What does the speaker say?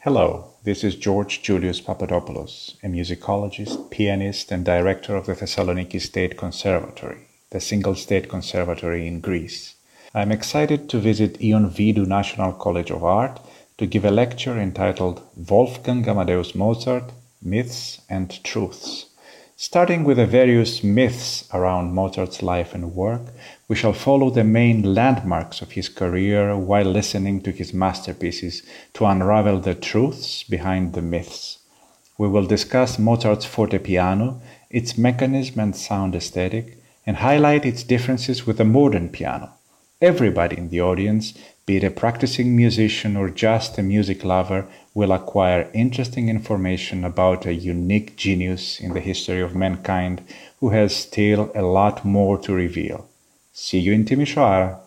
Hello, this is George Julius Papadopoulos, a musicologist, pianist, and director of the Thessaloniki State Conservatory, the single state conservatory in Greece. I'm excited to visit Ion Vidou National College of Art to give a lecture entitled Wolfgang Amadeus Mozart, Myths and Truths. Starting with the various myths around Mozart's life and work, we shall follow the main landmarks of his career while listening to his masterpieces to unravel the truths behind the myths. We will discuss Mozart's fortepiano, its mechanism and sound aesthetic, and highlight its differences with the modern piano. Everybody in the audience, be it a practicing musician or just a music lover, will acquire interesting information about a unique genius in the history of mankind who has still a lot more to reveal. See you in Timișoara!